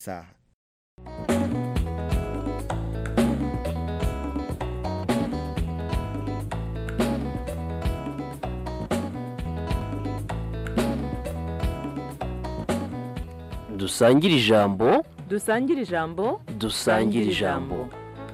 saha. dusangire ijambo dusangire ijambo dusangire ijambo.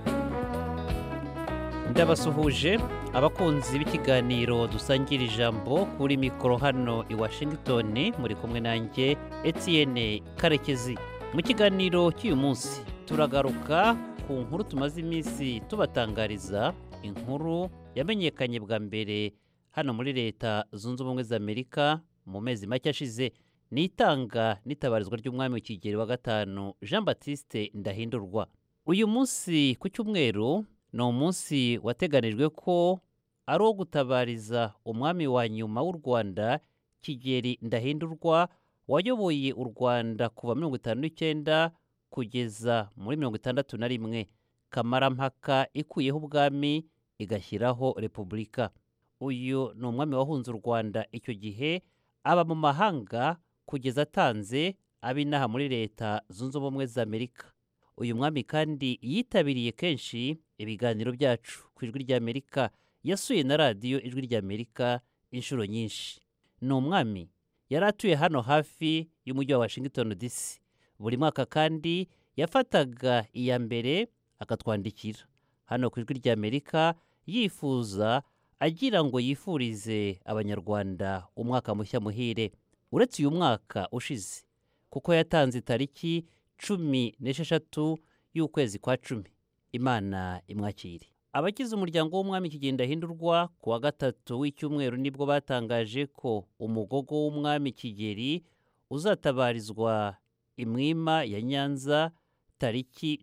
ndabasuhuje abakunzi b'ikiganiro dusangira ijambo kuri mikoro hano i Washington, muri kumwe nanjye Etienne Karekezi. Mu kiganiro cy'uyu munsi turagaruka ku nkuru tumaze iminsi tubatangariza, inkuru yamenyekanye bwa mbere hano muri Leta Zunze Ubumwe za Amerika mu mezi make ashize. Ni itanga n'itabarizwa ry'umwami Kigeli wa gatanu Jean Baptiste Ndahindurwa. Uyu munsi ku cyumweru ni umunsi wateganijwe ko ari uwo gutabariza umwami wa nyuma w'u Rwanda Kigeli Ndahindurwa, wayoboye u Rwanda kuva 1959 kugeza muri 1961, kamarampaka ikuyeho ubwami igashyiraho repubulika. Uyu ni umwami wahunze u Rwanda icyo gihe, aba mu mahanga kugeza atanze ab'inaha muri Leta Zunze Ubumwe za Amerika. Uyu mwami kandi yitabiriye kenshi ibiganiro byacu ku Ijwi ry'Amerika, yasuye na radiyo Ijwi ry'Amerika inshuro nyinshi. Ni umwami yari atuye hano hafi y'umujyi wa Washington DC. Buri mwaka kandi yafataga iya mbere akatwandikira hano ku Ijwi ry'Amerika, yifuza agira ngo yifurize abanyarwanda umwaka mushya muhire. Uretse uyu mwaka ushize, kuko yatanze tariki 16 y'ukwezi kwa 10. Imana imwakire. Abagize umuryango w'umwami Kigeli Ndahindurwa ku wa gatatu w'icyumweru nibwo batangaje ko umugogo w'umwami Kigeli uzatabarizwa imwima ya Nyanza tariki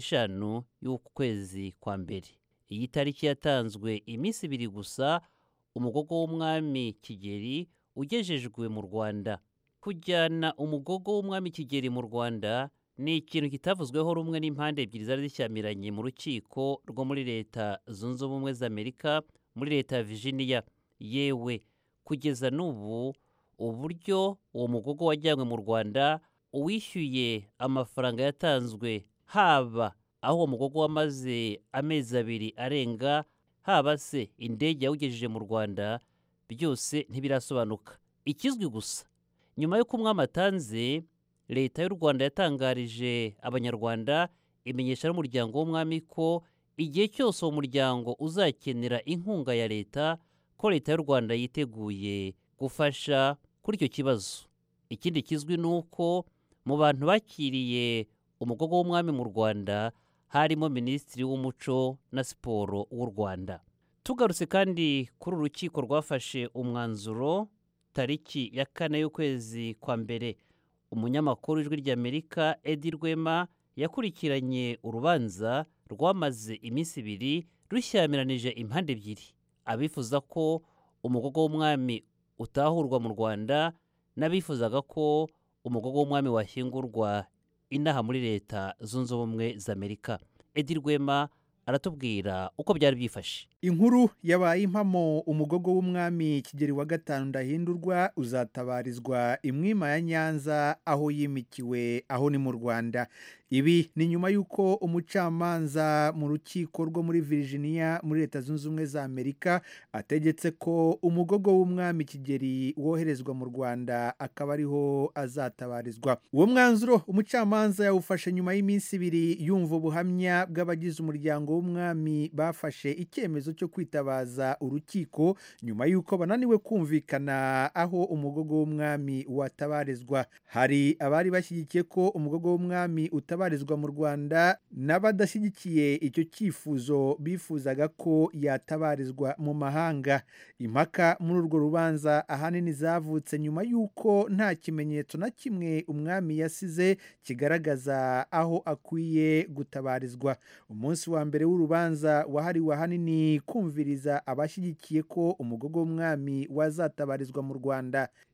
15 y'ukwezi kwa mbere. Iyi tariki yatanzwe iminsi 2 gusa umugogo w'umwami Kigeli ugejejwe mu Rwanda. Kujyana umugogo w'umwami Kigeli mu Rwanda ni ikintu kitavuzweho rumwe n'impande ebyiri zari zishyamiranye mu rukiko rwo muri Leta Zunze Ubumwe za Amerika, muri Leta ya Virginia. Yewe kugeza n'ubu uburyo uwo mugogo wajyanywe mu Rwanda, uwishyuye amafaranga yatanzwe, haba aho uwo mugogo wamaze amezi 2 arenga, haba se indege yawugejeje mu Rwanda, byose ntibirasobanuka. Ikizwi gusa, nyuma y'uko umwami atanze, Leta y'u Rwanda yatangarije abanyarwanda, imenyesha n'umuryango w'umwami ko igihe cyose uwo muryango uzakenera inkunga ya leta, ko Leta y'u Rwanda yiteguye gufasha kuri icyo kibazo. Ikindi kizwi ni uko mu bantu bakiriye umugogo w'umwami mu Rwanda harimo Minisitiri w'Umuco na Siporo w'u Rwanda. Tugarutse kandi kuri urukiko rwafashe umwanzuro tariki ya 4 y'ukwezi kwa mbere, umunyamakuru w'Ijwi ry'Amerika Edi Rwema yakurikiranye urubanza rwamaze iminsi 2 rushyamiranyije impande ebyiri, abifuza ko umugogo w'umwami utahurwa mu Rwanda n'abifuzaga ko umugogo w'umwami washyingurwa inaha muri Leta Zunze Ubumwe za Amerika. Edi Rwema aratubwira uko byari byifashe. Inkuru yabaye impamo umugogo w'umwami Kigeli wa gatanu Ndahindurwa uzatabarizwa imwima ya Nyanza aho yimikiwe, aho ni mu Rwanda. Ibi ni nyuma y'uko umucamanza mu rukiko rwo muri Virginia muri Leta Zunze Ubumwe za Amerika ategetse ko umugogo w'umwami Kigeli woherezwa mu Rwanda akaba ariho azatabarizwa. Uwo mwanzuro umucamanza yawufashe nyuma y'iminsi 2 yumva ubuhamya bw'abagize umuryango w'umwami bafashe icyemezo cyo kwitabaza urukiko nyuma y'uko bananiwe kumvikana aho umugogo w'umwami watabarizwa. Hari abari bashyigikiye ko umugogo w'umwami utabarizwa mu Rwanda, n'abadashyigikiye icyo cyifuzo bifuzaga ko yatabarizwa mu mahanga. Impaka muri urwo rubanza ahanini zavutse nyuma y'uko nta kimenyetso na kimwe umwami yasize kigaragaza aho akwiye gutabarizwa. Umunsi wa mbere w'urubanza wahariwe ahanini kumviriza abashyigikiye ko umugogo w'umwami wazatabarizwa mu Rwanda.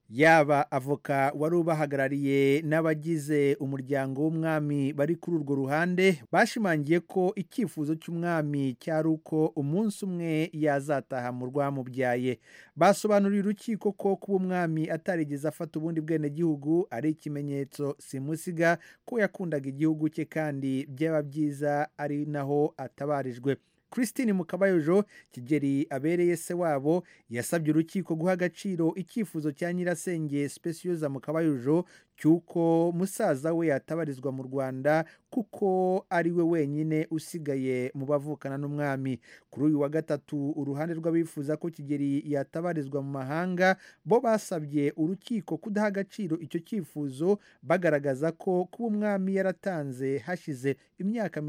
yaba avoka wari ubahagarariye n'abagize umuryango w'umwami bari kuri urwo ruhande bashimangiye ko icyifuzo cy'umwami cyari uko umunsi umwe yazataha mu rwamubyaye. Basobanuriye urukiko ko kuba umwami atarigeze afata ubundi bwenegihugu ari ikimenyetso simusiga ko yakundaga igihugu cye kandi byaba byiza ari naho atabarijwe. Christine Mukabayojo, Kigeli abereye se wabo, yasabye urukiko guha agaciro icyifuzo cya nyirasenge Specioza Mukabayojo cy'uko musaza we yatabarizwa mu Rwanda kuko ari we wenyine usigaye mu bavukana n'umwami. Kuri uyu wa gatatu uruhande rw'abifuza ko Kigeli yatabarizwa mu mahanga bo basabye urukiko kudaha agaciro icyo cyifuzo, bagaragaza ko kuba umwami yaratanze hashize imyaka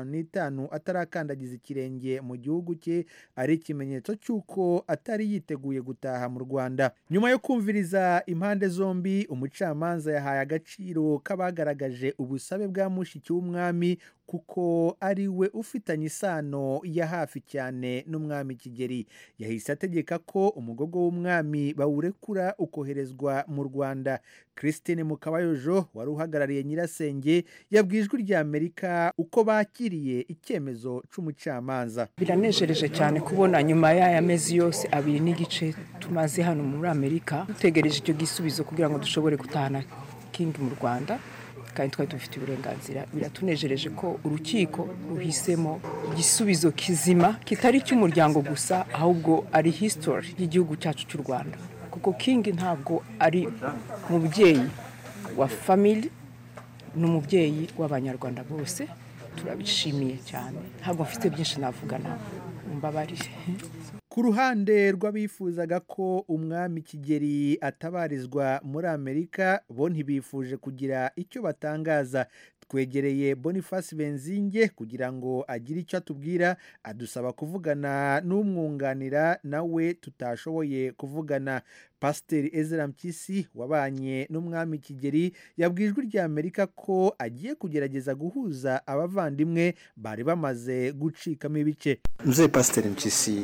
55 atarakandagiza ikirenge mu gihugu cye ari ikimenyetso cy'uko atari yiteguye gutaha mu Rwanda. Nyuma yo kumviriza impande zombi, umucamanza yahaye agaciro k'abagaragaje ubusabe bwa mushiki w'umwami kuko ari we ufitanye isano ya hafi cyane n'umwami Kigeli. Yahise ategeka ko umugogo w'umwami bawurekura ukoherezwa mu Rwanda. Christine Mukabayojo wari uhagarariye nyirasenge yabwiye Ijwi ry'Amerika uko bakiriye icyemezo c'umucamanza. Biranejereje cyane kubona nyuma y'aya mezi yose 2 n'igice tumaze hano muri Amerika dutegereje icyo gisubizo kugira ngo dushobore gutahana King mu Rwanda, kandi twari dufite uburenganzira. Biratunejereje ko urukiko ruhisemo igisubizo kizima kitari cy'umuryango gusa, ahubwo ari history y'igihugu cyacu cy'u Rwanda, kuko King ntabwo ari umubyeyi wa family, n'umubyeyi w'abanyarwanda bose. Turabishimiye cyane, ntabwo mfite byinshi navuga nawe, mbabarire. Ku ruhande rw'abifuzaga ko umwami Kigeli atabarizwa muri Amerika bo ntibifuje kugira icyo batangaza. Twegereye Boniface Benzinge kugira ngo agire icyo atubwira, adusaba kuvugana n'umwunganira nawe tutashoboye kuvugana. Pasiteri Ezra Mpyisi wabanye n'umwami Kigeli yabwiye Ijwi ry'Amerika ko agiye kugerageza guhuza abavandimwe bari bamaze gucikamo ibice. Mzee Pasiteri Mpyisi,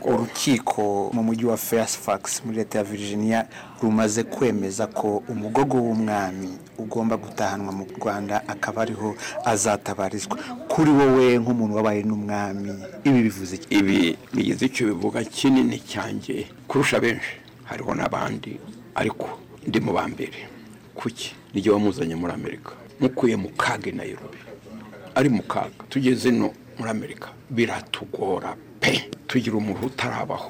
urukiko mu mujyi wa Fairfax muri leta ya Virginia rumaze kwemeza ko umugogo w'umwami ugomba gutahanwa mu Rwanda akaba ariho azatabarizwa. Kuri wowe nk'umuntu wabaye n'umwami ibi bivuze iki? Ibi bigize icyo bivuga kinini cyanjye kurusha benshi. Hariho n'abandi ariko ndi mu bambere. Kuki nijye wamuzanye muri Amerika, mukuye mu kaga Nairobi, ari mu kaga. Tugeze no muri Amerika biratugora pe, tugira umuntu utarabaho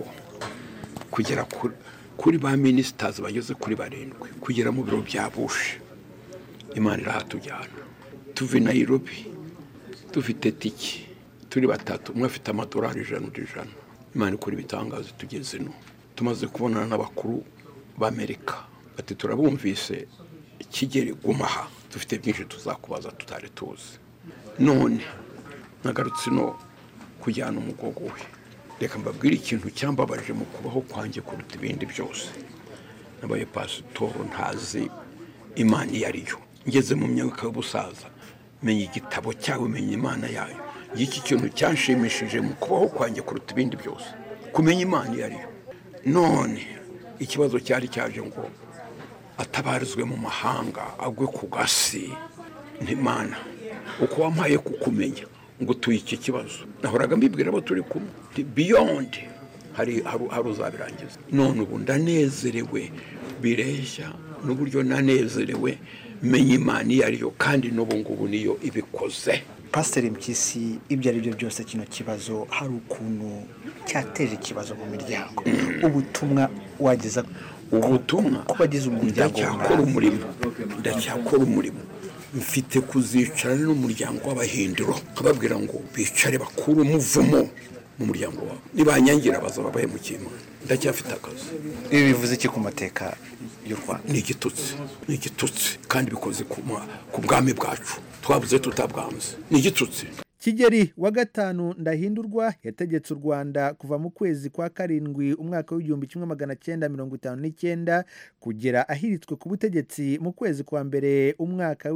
kugera kuri ba ministers bageze kuri 7, kugera mu biro bya Bush. Imana irahatujyana tuve Nairobi dufite tiki turi 3, umwe afite amadolari 100. Imana ikora ibitangazo. Tugeze no tumaze kubonana n'abakuru b'Amerika bati turabumvise Kigeli gumaha, dufite byinshi tuzakubaza tutari tuzi. None nagarutse no kujyana umugogo we. Reka mbabwire ikintu cyambabaje mu kubaho kwanjye kuruta ibindi byose. Nabaye pasitoro ntazi Imana yariyo. Ngeze mu myaka y'ubusaza menye igitabo cyawe, menye Imana yayo. Iki kintu cyanshimishije mu kubaho kwanjye kuruta ibindi byose, kumenya Imana yariyo. None ikibazo cyari cyaje ngo atabarizwe mu mahanga agwe ku gasi. Ntimana uko wampaye kukumenya ngo tuyi iki kibazo. Nahoraga mbibwira abo turi kumwe beyond hari uzabirangiza. None ubu ndanezerewe bireshya n'uburyo nanezerewe menye Imana yariyo, kandi n'ubu ngubu niyo ibikoze. Pasiteri Mpyisi, ibyo ari byo byose kino kibazo hari ukuntu cyateje ikibazo mu miryango. Ubutumwa wageza kubagize umuryango ndacyakora umurimo. Mfite kuzicara n'umuryango w'Abahindiro kababwira ngo bicare bakuru umuvumo mu muryango wabo. Nibanyangira bazaba bahe mu Kimana. Ndacyafite akazi. Ibi bivuze iki ku mateka y'u Rwanda? Ni igitutsi kandi bikoze ku bwami bwacu twabuze tutabwanze. Ni igitutsi. Kigeli wa gatanu Ndahindurwa yategetse u Rwanda kuva mu kwezi kwa 7 umwaka w'1959 kugera ahiritswe ku butegetsi mu kwezi kwa mbere umwaka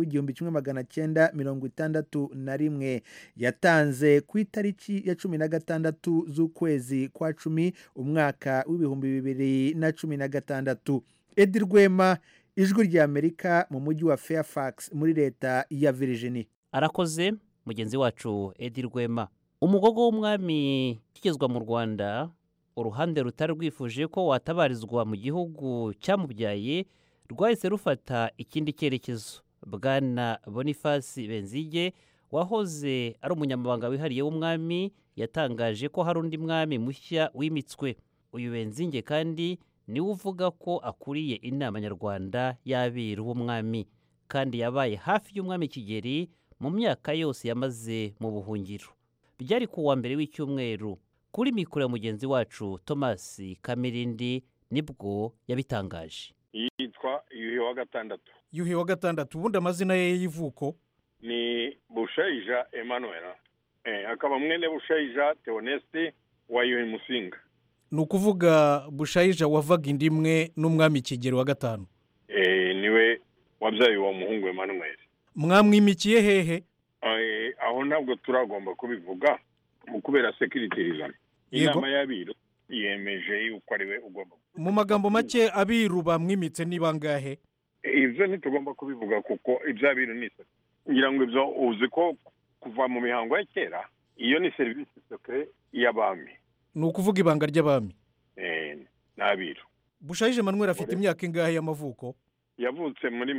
w'1961. Yatanze ku itariki ya 16 z'ukwezi kwa 10 umwaka w'2016. Edi Rwema, ijwi ry'Amerika mu mujyi wa Fairfax muri leta ya Virginia. Arakoze mugenzi wacu Edi Rwema. Umugogo w'umwami kigezwa mu Rwanda, uruhande rutari rwifuje ko watabarizwa mu gihugu cyamubyaye rwahise rufata ikindi cyerekezo. Bwana Boniface Benzige wahoze ari umunyamabanga wihariye w'umwami yatangaje ko hari undi mwami mushya wimitswe. Uyu Benzige kandi niwe uvuga ko akuriye inama nyarwanda y'abiru b'umwami kandi yabaye hafi y'umwami Kigeli mu myaka yose yamaze mu buhungiro. Byari ku wa mbere w'icyumweru kuri mikoro ya mugenzi wacu Thomas Kamirindi nibwo yabitangaje. Yitwa Yuhi wa gatandatu. Yuhi wa gatandatu, ubundi amazina ye y'ivuko ni Bushayija Emmanuel, akaba mwene Bushayija Theoneste wa Yuhi Musinga. ni ukuvuga Bushayija wavaga indimwe n'umwami Kigeli wa gatanu. Niwe wabyaye uwo muhungu Emmanuel. Mwamwimikiye hehe? Aho ntabwo turagomba kubivuga mu kubera security reason. Inama y'abiru yemeje yuko ari we ugomba. Mu magambo make abiru bamwimitse ni bangahe? Ibyo ntitugomba kubivuga kuko iby'abiru ni se. Ngira ngo ibyo uzi ko kuva mu mihango ya kera iyo ni service secret y'abami. Ni ukuvuga ibanga ry'abami. N'abiru. Bushayija Emmanuel afite imyaka ingahe y'amavuko? Yavutse muri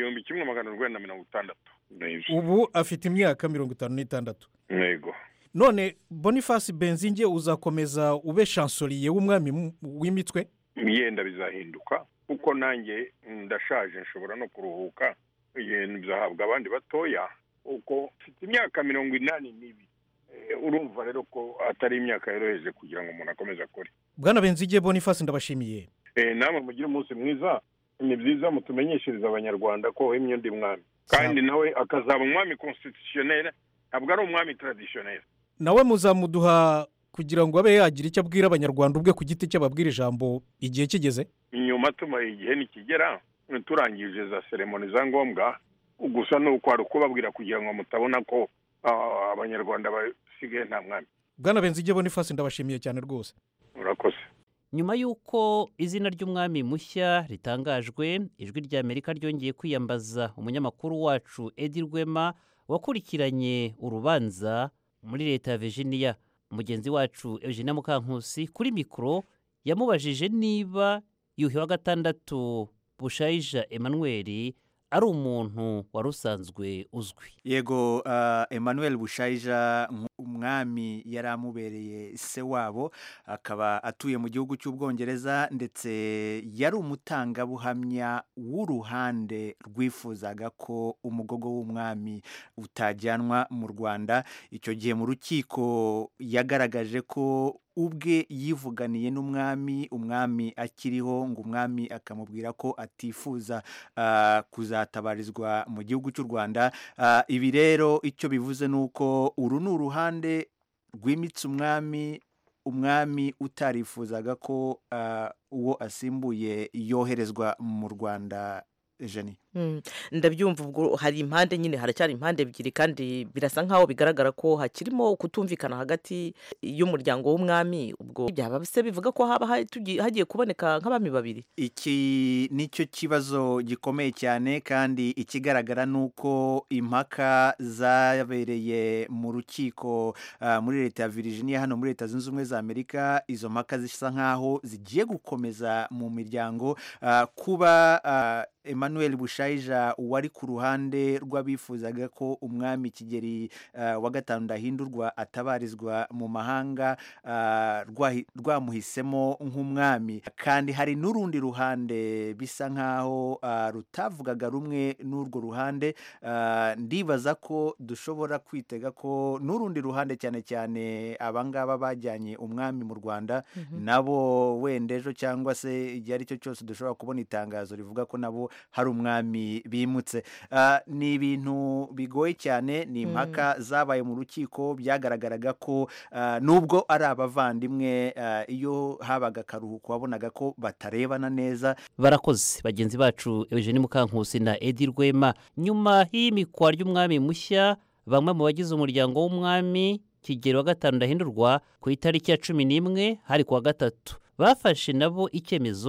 1960. Ubu afite imyaka 56. Yego. None Boniface Benzige uzakomeza ube chancelier w'umwami w'imitwe? Yenda bizahinduka kuko nanjye ndashaje nshobora no kuruhuka bizahabwa abandi batoya uko mfite imyaka 82. Urumva rero ko atari imyaka yoroheje kugira ngo umuntu akomeze akore. Bwana Benzige Boniface ndabashimiye. Namwe mugira umunsi mwiza. Ni byiza mutumenyeshereza abanyarwanda ko wemye ndi mwami kandi nawe akazaba umwami constitutionnel, ntabwo ari umwami traditionnel. Nawe muzamuduha kugira ngo abe yagira icyo abwira abanyarwanda ubwe ku giti cy'ababwira ijambo igihe kigeze. Inyuma tuma igihe nikigera turangije za ceremony za ngombwa, gusa nuko ari kubabwira kugira ngo mutabona ko abanyarwanda basigaye nta mwami. Bwana Benzige Boniface ndabashimiye cyane rwose. Urakoze. Nyuma y'uko izina ry'umwami mushya ritangajwe, ijwi ry'Amerika ryongeye kwiyambaza umunyamakuru wacu Edi Rwema wakurikiranye urubanza muri leta ya Virginia. Mugenzi wacu Eugene Mukankusi kuri mikoro yamubajije niba Yuhi wa gatandatu Bushayija Emmanuel ari umuntu wari usanzwe uzwi. Yego, Emmanuel Bushayija umwami yari amubereye se wabo, akaba atuye mu gihugu cy'Ubwongereza ndetse yari umutangabuhamya w'uruhande rwifuzaga ko umugogo w'umwami utajyanwa mu Rwanda. Icyo gihe mu rukiko yagaragaje ko ubwe yivuganiye umwami akiriho, ngo umwami akamubwira ko atifuza kuzatabarizwa mu gihugu cy'u Rwanda. Ibi rero icyo bivuze nuko uru ni uruhande rwimitse umwami utarifuzaga ko uwo asimbuye yoherezwa mu Rwanda. Jeni, ndabyumva. ubwo hari impande nyine, haracyari impande ebyiri kandi birasa nkaho bigaragara ko hakirimo kutumvikana hagati y'umuryango w'umwami. Ubwo byaba se bivuga ko haba hagiye kuboneka nk'abami babiri. Iki nicyo kibazo gikomeye cyane, kandi ikigaragara nuko impaka zabereye mu rukiko muri leta ya Virginia hano muri Leta Zunze Ubumwe za Amerika. Izo mpaka zisa nkaho zigiye gukomeza mu miryango. Kuba Emmanuel Bushayija wari ku ruhande rw'abifuzaga ko umwami Kigeli wa gatanu Ndahindurwa atabarizwa mu mahanga rwamuhisemo nk'umwami, kandi hari n'urundi ruhande bisa nkaho rutavugaga rumwe n'urwo ruhande. Ndibaza ko dushobora kwitega ko n'urundi ruhande, cyane cyane abangaba bajyanye umwami mu Rwanda, nabo wenda ejo cyangwa se igihe ari cyo cyose dushobora kubona itangazo rivuga ko nabo hari umwami bimutse. Ni ibintu bigoye cyane, ni impaka zabaye mu rukiko. Byagaragaraga ko nubwo ari abavandimwe, iyo habaga akaruhuko wabonaga ko batarebana neza. Barakoze bagenzi bacu Eugene Mukankusi na Edi Rwema. Nyuma y'imikwa ry'umwami mushya, bamwe mu bagize umuryango w'umwami Kigeli wa gatanu Ndahindurwa ku itariki ya 11 hari kuwa gatatu bafashe nabo icyemezo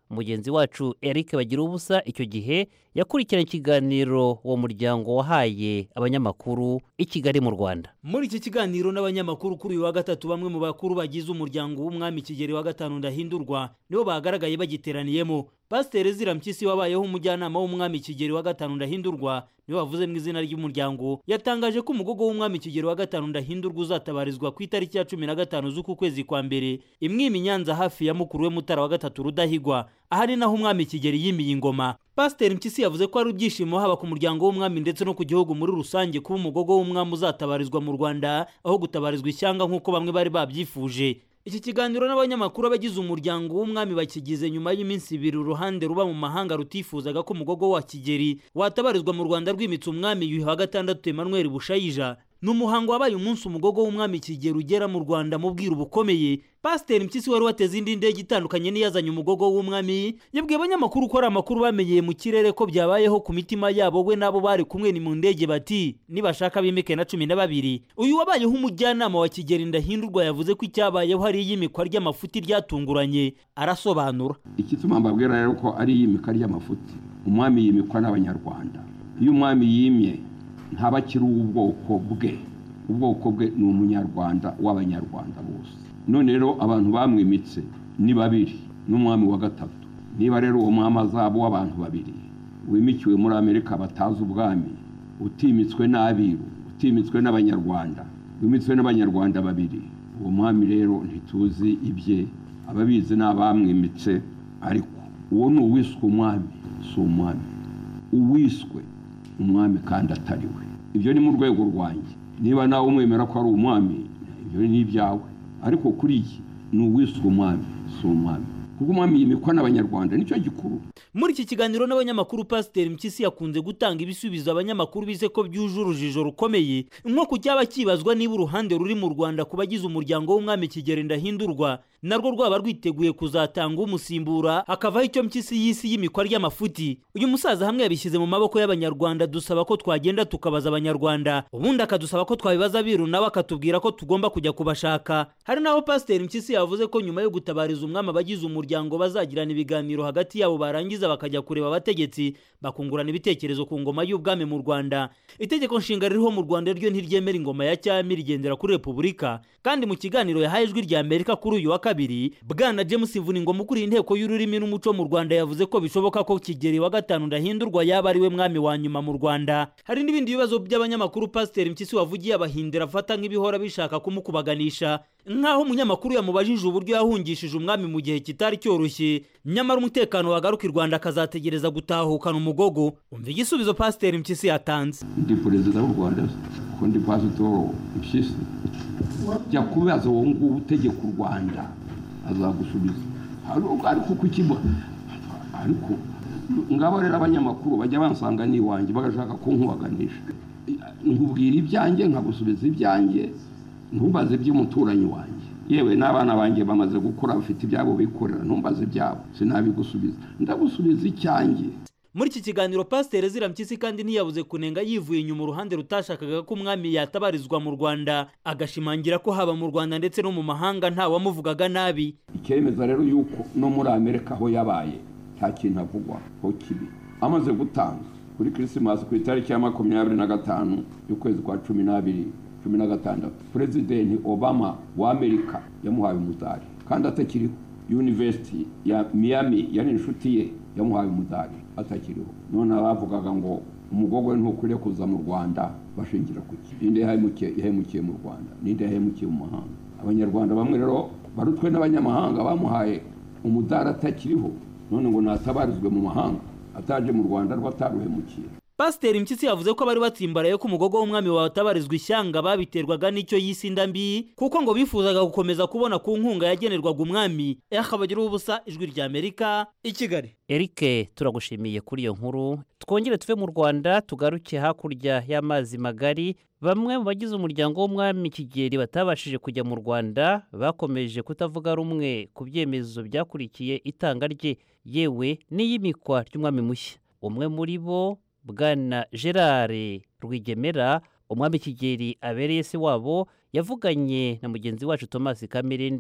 mugenzi wacu Eric Bagirubusa icyo gihe yakurikiranye ikiganiro uwo muryango wahaye abanyamakuru i Kigali mu Rwanda. Muri iki kiganiro n'abanyamakuru kuri uyu wa gatatu, bamwe mu bakuru bagize umuryango w'umwami Kigeli wa gatanu Ndahindurwa nibo bagaragaye bagiteraniyemo. Pasiteri Ezira Mpyisi wabayeho umujyanama w'umwami Kigeli wa gatanu Ndahindurwa niwe wavuze mu izina ry'umuryango, yatangaje ko umugogo w'umwami Kigeli wa gatanu Ndahindurwa uzatabarizwa ku itariki ya 15 z'uku kwezi kwa mbere imwimi Nyanza hafi ya mukuru we Mutara wa gatatu Rudahigwa, ahari naho umwami Kigeli yimiye ingoma. Pasiteri Mpyisi yavuze ko ari ibyishimo haba ku muryango w'umwami ndetse no ku gihugu muri rusange kuba umugogo w'umwami uzatabarizwa mu Rwanda aho gutabarizwa ishyanga nk'uko bamwe bari babyifuje. Iki kiganiro n'abanyamakuru abagize umuryango w'umwami bakigize nyuma y'iminsi 2 uruhande ruba mu mahanga rutifuzaga ko umugogo wa Kigeli watabarizwa mu Rwanda rw'imitsi umwami Yuhi wa gatandatu Emmanuel Bushayija. N'umuhango wabaye umunsi umugogo w'umwami Kigeli ugera mu Rwanda mu bwiru bukomeye. Pasiteri Mpyisi wari wateze indi ndege itandukanye n'iyazanye umugogo w'umwami yabwiye abanyamakuru ko ari amakuru bamenyeye mu kirere ko byabayeho ku mitima yabo we nabo bari kumwe ni mu ndege bati nibashaka bimike na 12. Uyu wabayeho umujyanama wa Kigeli Ndahindurwa yavuze ko icyabayeho hari iyimikwa ry'amafuti ryatunguranye. Arasobanura ikituma mbabwira rero ko ari iyimika ry'amafuti. Umwami yimikwa n'abanyarwanda. Iyo umwami yimye ntabakiri ubwoko bwe ni umunyarwanda w'abanyarwanda bose. None rero abantu bamwimitse ni 2 n'umwami wa gatatu. Niba rero uwo mwami azabo w'abantu 2 wimikiwe muri Amerika batazi ubwami, utimitswe n'abiru, utimitswe n'abanyarwanda, wimitswe n'abanyarwanda 2, uwo mwami rero ntituzi ibye, ababizi n'abamwimitse. Ariko uwo ni uwiswe umwami, si umwami uwiswe umwami kandi atariwe. Ibyo ni mu rwego rwanjye. Niba nawe umwemera ko ari umwami, ibyo ni ibyawe. Ariko kuri iki ni uwiswe umwami, si umwami. Kuko umwami yimikwa n'abanyarwanda nicyo gikuru. Muri iki kiganiro n'abanyamakuru Pasiteri Mpyisi yakunze gutanga ibisubizo abanyamakuru bize ko byuje urujijo rukomeye, nko ku cyaba kibazwa niba uruhande ruri mu Rwanda kubagize umuryango w'umwami Kigeli Ndahindurwa narwo rwaba rwiteguye kuzatanga umusimbura hakavaho icyo Mpyisi y'isi y'imikwa ry'amafuti. Uyu musaza hamwe yabishyize mu maboko y'abanyarwanda, dusaba ko twagenda tukabaza abanyarwanda, ubundi akadusaba ko twabibaza abiru nawe akatubwira ko tugomba kujya kubashaka. Hari naho Pasiteri Mpyisi yavuze ko nyuma yo gutabariza umwami abagize umuryango bazagirana ibiganiro hagati yabo barangiza bakajya kureba abategetsi bakungurana ibitekerezo ku ngoma y'ubwami mu Rwanda. Itegeko nshinga ririho mu Rwanda ryo ntiryemera ingoma ya cyami, rigendera kuri Repubulika. Kandi mu kiganiro yahaye Ijwi rya Amerika kuri uyu wa kabiri, Bwana James Vuningoma ukuriye inteko y'ururimi n'umuco mu Rwanda yavuze ko bishoboka ko Kigeli wa gatanu Ndahindurwa yaba ari we mwami wa nyuma mu Rwanda. Hari n'ibindi bibazo by'abanyamakuru Pasiteri Mpyisi wavugiye abahindira afata nk'ibihora bishaka kumukubaganisha, nk'aho umunyamakuru yamubajije uburyo yahungishije umwami mu gihe kitari cyoroshye, nyamara umutekano wagaruka i Rwanda akazategereza gutahukana umugogo. Umva igisubizo Pasiteri Mpyisi yatanze. Ndi perezida w'u Rwanda ko ndi Pasitoro Mpyisi, jya kubaza uwo nguwo utegeka u Rwanda azagusubiza. Ariko kukiba ariko ngabo rero abanyamakuru bajya bansanga ni wanjye bagashaka ko nkubaganisha. Nkubwira ibyanjye nkagusubiza ibyanjye, ntubaze by'umuturanyi wanjye. Yewe n'abana banjye bamaze gukura bafite ibyabo bikorera, ntumbaze ibyabo sinabigusubiza, ndagusubiza icyanjye. Muri iki kiganiro Pasiteri Ezira Mpyisi kandi ntiyabuze kunenga yivuye inyuma uruhande rutashakaga ko umwami yatabarizwa mu Rwanda, agashimangira ko haba mu Rwanda ndetse no mu mahanga nta wamuvugaga nabi. Icyemeza rero yuko no muri Amerika aho yabaye nta kintu avugwa ho kibi. Amaze gutanga kuri Christmas ku itariki ya 25 y'ukwezi kwa 16 President Obama wa Amerika yamuhaye umudari kandi atakiriho. University ya Miami yari inshuti ye yamuhaye umudari atakiriho. None abavugaga ngo umugogo ntukure kuza mu Rwanda bashingira kuki? Inde yahemukiye mu Rwanda, ninde yahemukiye mu mahanga? Abanyarwanda bamwe rero barutwe n'abanyamahanga bamuhaye umudari atakiriho, none ngo natabarizwe mu mahanga ataje mu Rwanda rwataruhemukiye. Pasiteri Mpyisi yavuze ko bari batsimbaraye ko umugogo w'umwami watabarizwa ishyanga babiterwaga n'icyo yisinda mbi, kuko ngo bifuzaga gukomeza kubona ku nkunga yagenerwaga umwami. Bagirubusa, Ijwi rya Amerika, i Kigali. Eric, turagushimiye kuri iyo nkuru. Twongere tuve mu Rwanda tugaruke hakurya y'amazi magari. Bamwe mu bagize umuryango w'umwami Kigeli batabashije kujya mu Rwanda bakomeje kutavuga rumwe ku byemezo byakurikiye itanga rye, yewe n'iyimikwa ry'umwami mushya. Umwe muri bo Bwana Gerard Rwigemera, umwami Kigeli abereye se wabo, yavuganye na mugenzi wacu Thomas Kamirindi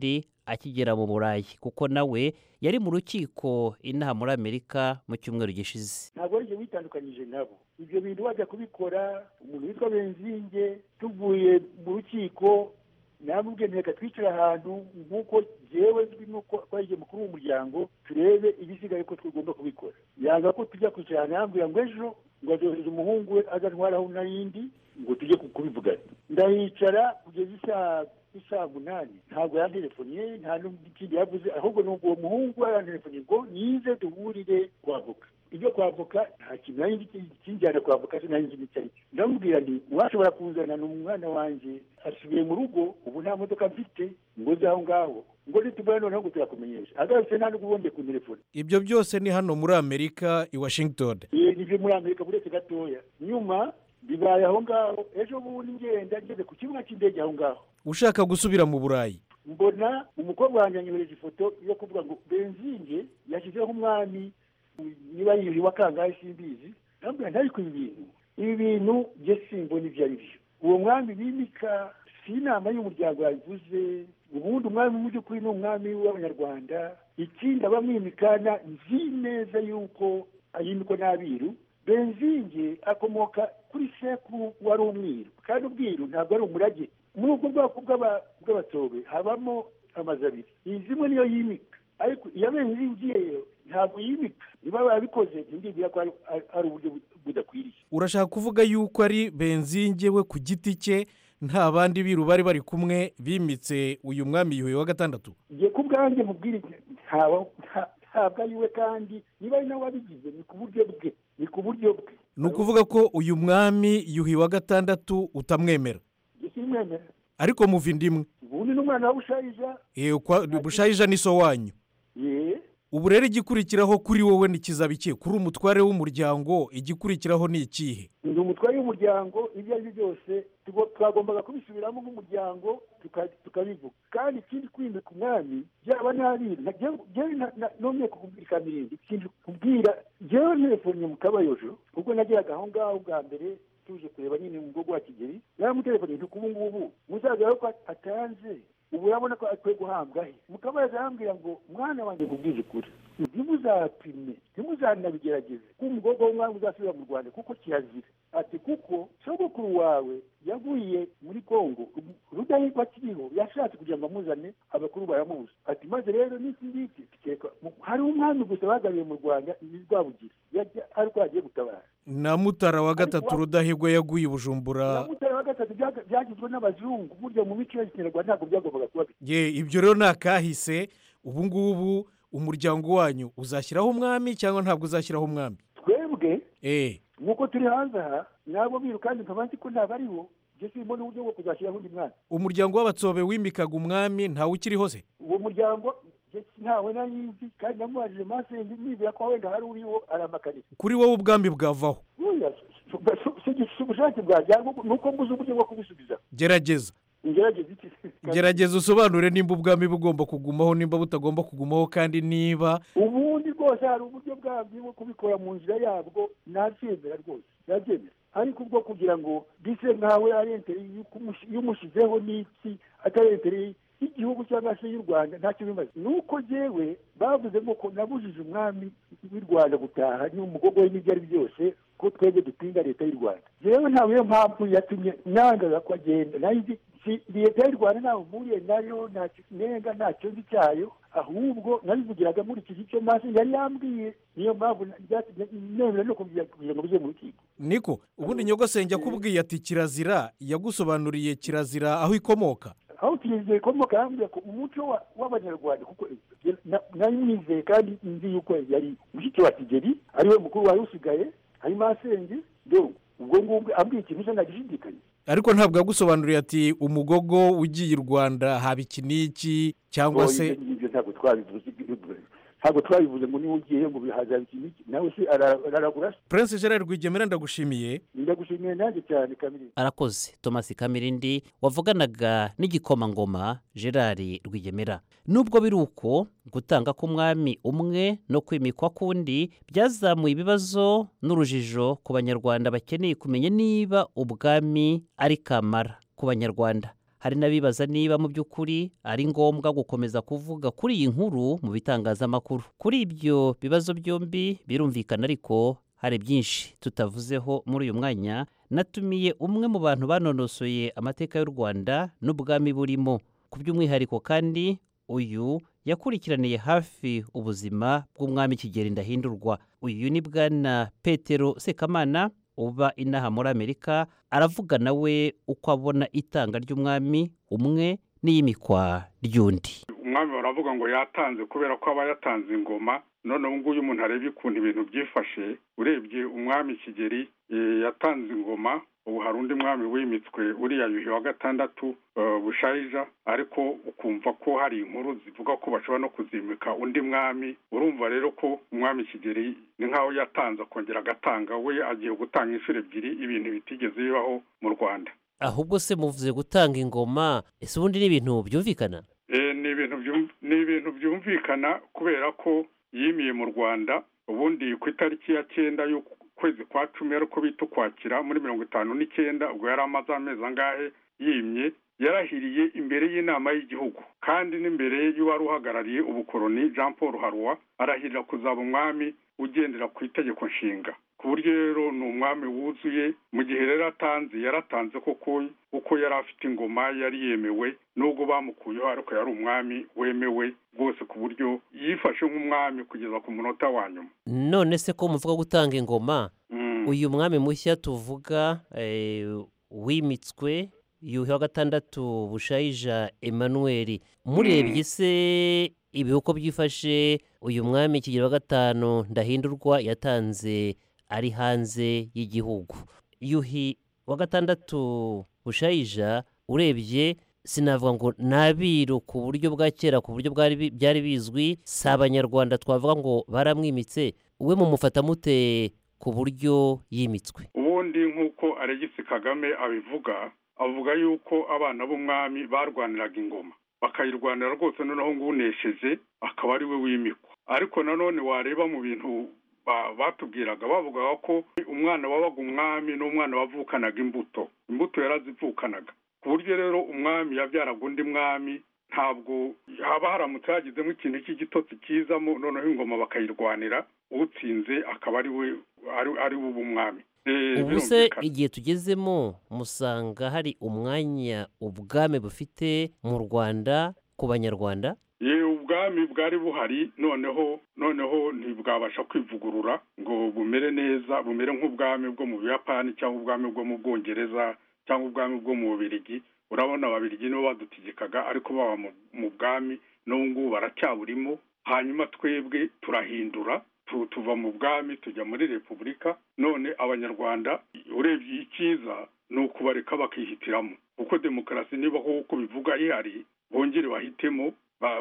akigera mu burayi kuko nawe yari mu rukiko inaha muri amerika mu cyumweru gishize. ntabwo ari ibyo bitandukanyije nabo. ibyo bintu wajya kubikora umuntu witwa Benzinge tuvuye mu rukiko namubwiye reka twicare ahantu nk'uko jewe nzwi n'uko twagiye mukuru w'umuryango turebe ibisigaye ko tugomba kubikora. yanga ko tujya kwicara ahantu yambwira ngo ejo ngo azohereze umuhungu we azantwaraho n'ayindi ngo tujye kubivugana. ndahicara kugeza isaa 8 ntabwo yantelefoniye nta n'ikindi yavuze ahubwo n'ubwo uwo muhungu yarantelefoniye ngo nize duhurire kwavoka. ibyo kwavoka nta kintu nari kinjyana kwavoka sinari nzi n'icyo ndamubwira nti washobora kuzana n'umwana wanjye asubiye mu rugo ubu nta modoka mfite ngo ze aho ngaho ngo nitubona noneho ngo turakumenyesha agarutse nta n'ubonye ku telefone. ibyo byose ni hano muri Amerika i Washington. ni muri Amerika buretse gatoya nyuma bibaye aho ngaho ejo bundi ngenda ngeze ku kibuga cy'indege aho ngaho ushaka gusubira mu Burayi mbona umukobwa wanjye anyohereje ifoto yo kuvuga ngo Benzinge yashyizeho umwami niba yiri wa kangahe simbizi nambwira ntari ku ibi bintu je simbona ibyo ari byo. uwo mwami bimika si inama y'umuryango yabivuze ubundi umwami mu by'ukuri ni umwami w'abanyarwanda. ikindi abamwimikana nzi neza yuko ayimikwa n'abiru. Benzinge akomoka kuri sekuru wari umwiru kandi ubwiru ntabwo ari umurage. muri ubwo bwoko bw'abatobe habamo amazu abiri zimwe niyo yimika ariko iyo Benzinge ntabwo yimika niba babikoze ndibwira ko ari uburyo budakwiriye. urashaka kuvuga yuko ari Benzinge we ku giti cye nta bandi biru bari kumwe bimitse uyu mwami Yuhi wa gatandatu? ngiye ku bwanjye mubwire ntabwo yiwe kandi niba ari nawe wabigize ni ku buryo bwe ni ukuvuga ko uyu mwami Yuhi wa gatandatu utamwemera? simwemera ariko muva indimwe. ubundi n'umwana wa Bushayija. Bushayija ni so wanyu. ubu rero igikurikiraho kuri wowe nikizaba iki? kuri umutware w'umuryango igikurikiraho ni ikihe? ndi umutware w'umuryango ibyo ari byo byose twagombaga kubisubiramo nk'umuryango tukabivuga kandi ikindi kwimika umwami byaba n'abiru none kukubwira Mirindi ikindi kubwira jewe telefone mu Kabayojo ubwo nageraga aho ngaho bwa mbere tuje kureba nyine mu bwo wa Kigeli yamutelefone ntukubu ngubu muzaga ko atanze ubu urabona ko akwiye guhambwa he. Mukabaza arambwira ngo mwana wanjye kubwiza ukuri ntimuzapime ntimuzanabigerageze ko umugogo w'umwami uzasubira mu Rwanda kuko kirazira. ati kuko sogokuru wawe yaguye muri Kongo Rudahigwa kiriho yashatse kugira ngo amuzane abakuru baramubuza. ati maze rero n'iki ngiki hari umwami gusa bagaruye mu Rwanda ni Rwabugira ariko agiye gutabara. na Mutara wa gatatu Rudahigwa yaguye i Bujumbura. na Mutara wa gatatu byagizwe n'abazungu burya mu mico y'Ikinyarwanda ntabwo byagombaga kuba. ibyo rero nakahise. ubu ngubu umuryango wanyu uzashyiraho umwami cyangwa ntabwo uzashyiraho umwami? twebwe nk'uko turi hanze aha ntabwo biru kandi nkaba nzi ko ntabwo ariho njye simbona uburyo bwo kuzashyiraho undi mwana. umuryango w'Abatsobe wimikaga umwami ntawe ukiriho se? uwo muryango ntawe nayizi kandi namubajije masenge nibwira ko wenda hari uriho aramakarira. kuri wowe ubwambi bwavaho? si ubushake bwanjye nuko mbuze uburyo bwo kubisubiza. gerageza usobanure nimba ubwami bugomba kugumaho nimba butagomba kugumaho kandi niba ubundi rwose hari uburyo bwabyo bwo kubikora mu nzira yabwo nabyemera rwose nabyemera ariko ubwo kugira ngo bise nkawe ari entere y'umushyizeho n'iki atari entere y'igihugu cyangwa se y'u Rwanda ntacyo bimaze. nuko jewe bavuze ko nabujije umwami w'u Rwanda gutaha n'umugogo we n'ibyo ari byose ko twebwe dupinga leta y'u Rwanda. jewe ntawe yo mpamvu yatumye nangaga ko agenda nayizi leta y'u Rwanda ntawe mpuriye nayo nenga ntacyo nzi cyayo ahubwo nabivugiraga muri iki gice maze yari yambwiye niyo mpamvu nemera no kugira ngo bijye mu rukiko. niko ubundi nyogosenge akubwiye ati kirazira yagusobanuriye kirazira aho ikomoka? aho kirazira ikomoka yambwiye ko umuco w'abanyarwanda kuko nari mwizeye kandi nzi yuko yari mushiki wa Kigeli ariwe mukuru wari usigaye hari masenge ubwo ngubwo ambwiye ikintu cyo nagishidikanye. ariko ntabwo yagusobanuriye ati umugogo ugiye i Rwanda haba iki n'iki cyangwa se? ibyo ntabwo twabivuze ngo niba ugiye ngo bihazaba iki n'iki nawe se araragura. Prince Gerard Rwigemera ndagushimiye nanjye cyane Kamirindi. arakoze Thomas Kamirindi wavuganaga n'igikomangoma Gerard Rwigemera. nubwo biri uko gutanga k'umwami umwe no kwimikwa k'undi byazamuye ibibazo n'urujijo ku banyarwanda bakeneye kumenya niba ubwami ari kamara ku banyarwanda. hari n'abibaza niba mu by'ukuri ari ngombwa gukomeza kuvuga kuri iyi nkuru mu bitangazamakuru. Kuri ibyo bibazo byombi birumvikana, ariko hari byinshi tutavuzeho muri uyu mwanya. Natumiye umwe mu bantu banonosoye amateka y'u Rwanda n'ubwami burimo, ku by'umwihariko kandi uyu yakurikiraniye hafi ubuzima bw'umwami Kigeli Ndahindurwa. Uyu ni Bwana Petero Sekamana uba inaha muri Amerika. Aravuga nawe uko abona itanga ry'umwami umwe n'iyimikwa ry'undi. Umwami baravuga ngo yatanze kubera ko aba yatanze ingoma. None ubu nguyu umuntu areba ukuntu ibintu byifashe, urebye umwami Kigeli yatanze ingoma. Ubu hari undi mwami wimitswe, uriya Yuhi wa gatandatu Bushayija, ariko ukumva ko hari inkuru zivuga ko bashobora no kuzimika undi mwami. Urumva rero ko umwami Kigeli ni nkaho yatanze akongera agatanga. We agiye gutanga inshuro ebyiri, ibintu bitigeze bibaho mu Rwanda. Ahubwo se muvuze gutanga ingoma, ese ubundi ni ibintu byumvikana? Ni ibintu byumvikana kubera ko yimiye mu Rwanda ubundi ku itariki ya 9 y'ukwezi kwa 10 ariko bita Ukwakira muri 59. Ubwo yari amaze amezi angahe yimye, yarahiriye imbere y'inama y'igihugu kandi n'imbere y'uwari uhagarariye ubukoroni Jean Paul Harua, arahirira kuzaba umwami ugendera ku itegeko nshinga. Ku buryo rero ni umwami wuzuye. Mu gihe rero yaratanze koko uko yari afite ingoma, yari yemewe, nubwo bamukuyeho ariko yari umwami wemewe rwose, ku buryo yifashe nk'umwami kugeza ku munota wa nyuma. None se ko muvuga gutanga ingoma, uyu mwami mushya tuvuga wimitswe Yuhi wa gatandatu Bushayija Emmanuel, murebye se ibi uko byifashe, uyu mwami Kigeli wa gatanu Ndahindurwa yatanze ari hanze y'igihugu. Yuhi wa gatandatu Bushayija urebye sinavuga ngo nabiru ku buryo bwa kera, ku buryo byari bizwi, si abanyarwanda twavuga ngo baramwimitse. We mumufata mute ku buryo yimitswe? Ubundi nk'uko Alegisi Kagame avuga yuko abana b'umwami barwaniraga ingoma, bakayirwanira rwose, noneho ngunesheje akaba ari we wimikwa. Ariko nanone wareba mu bintu batubwiraga, bavugaga ko umwana wabaga umwami n'umwana wavukanaga imbuto yarazivukanaga, ku buryo rero umwami yabyaraga undi mwami. Ntabwo haba haramutse hagizemo ikintu cy'igitotsi kizamo, noneho ingoma bakayirwanira, utsinze akaba ari we uba umwami. Ubu se igihe tugezemo musanga hari umwanya ubwami bufite mu Rwanda ku banyarwanda? Ubwami bwari buhari, noneho ntibwabasha kwivugurura ngo bumere neza, bumere nk'ubwami bwo mu Buyapani cyangwa ubwami bwo mu Bwongereza cyangwa ubwami bwo mu Bubiligi. Urabona Ababiligi nibo badutegekaga, ariko baba mu bwami n'ubu ngubu baracyaburimo. Hanyuma twebwe turahindura, tuva mu bwami tujya muri repubulika. None abanyarwanda urebye icyiza ni ukubareka bakihitiramo, kuko demokarasi niba uko bivuga ihari, bongere bahitemo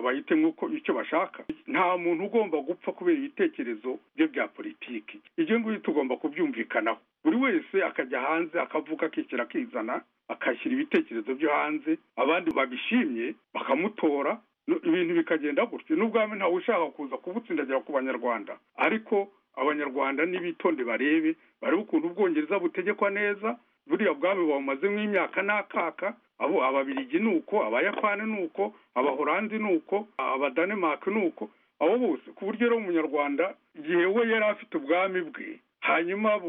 uko icyo bashaka. Nta muntu ugomba gupfa kubera ibitekerezo bye bya politiki. Ibyo ngibyo tugomba kubyumvikanaho, buri wese akajya hanze akavuga, akishyira akizana, akashyira ibitekerezo byo hanze, abandi babishimye bakamutora, ibintu bikagenda gutyo. N'ubwami ntawe ushaka kuza kubutsindagira ku banyarwanda, ariko abanyarwanda nibitonde barebe ukuntu Ubwongereza butegekwa neza. Buriya bwami bamazemo imyaka n'akaka, abo Ababiligi nuko, Abayapani nuko, Abahorandi nuko, Abadanemark nuko, abo bose. Ku buryo rero umunyarwanda igihe we yari afite ubwami bwe, hanyuma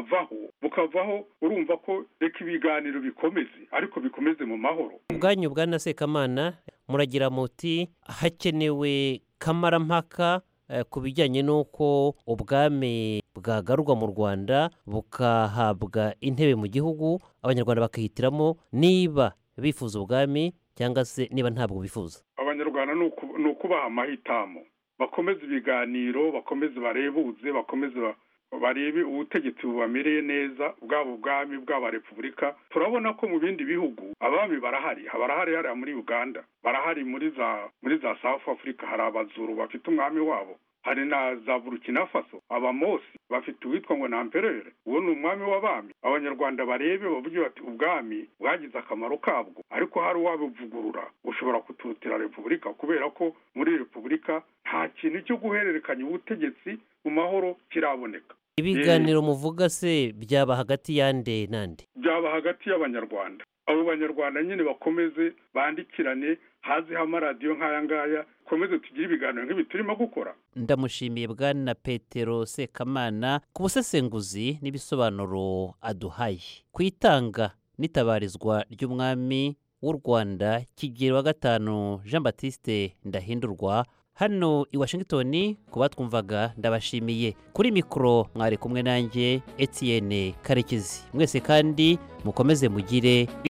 bukavaho, urumva ko reka ibiganiro bikomeze, ariko bikomeze mu mahoro. Ubwanyu Bwana Sekamana muragira muti hakenewe kamarampaka ku bijyanye n'uko ubwami bwagarurwa mu Rwanda bukahabwa intebe mu gihugu, abanyarwanda bakahitiramo niba bifuza ubwami cyangwa se niba ntabwo bifuza. Abanyarwanda ni ukubaha amahitamo, bakomeze ibiganiro, bakomeze barebuze, bakomeze barebe ubutegetsi bubamereye neza, bwaba ubwami bwaba repubulika. Turabona ko mu bindi bihugu abami barahari hariya muri Uganda, barahari muri za South Africa, hari Abazuru bafite umwami wabo, hari na za Burkina Faso Abamosi bafite uwitwa ngo na Empereur, uwo ni umwami w'abami. Abanyarwanda barebe bavuge bati ubwami bwagize akamaro kabwo, ariko hari uwabivugurura ushobora kuturutira repubulika, kubera ko muri repubulika nta kintu cyo guhererekanya ubutegetsi mu mahoro kiraboneka. ibiganiro muvuga se byaba hagati yande nande? byaba hagati y'abanyarwanda. abo banyarwanda nyine bakomeze bandikirane, haziho amaradiyo nk'aya ngaya, komeze tugire ibiganiro nk'ibi turimo gukora. Ndamushimiye Bwana Petero Sekamana ku busesenguzi n'ibisobanuro aduhaye ku itanga n'itabarizwa ry'umwami w'u Rwanda Kigeli wa gatanu Jean Baptiste Ndahindurwa. Hano i Washington ku batwumvaga ndabashimiye. Kuri mikoro mwari kumwe nanjye Etienne Karekezi. Mwese kandi mukomeze mugire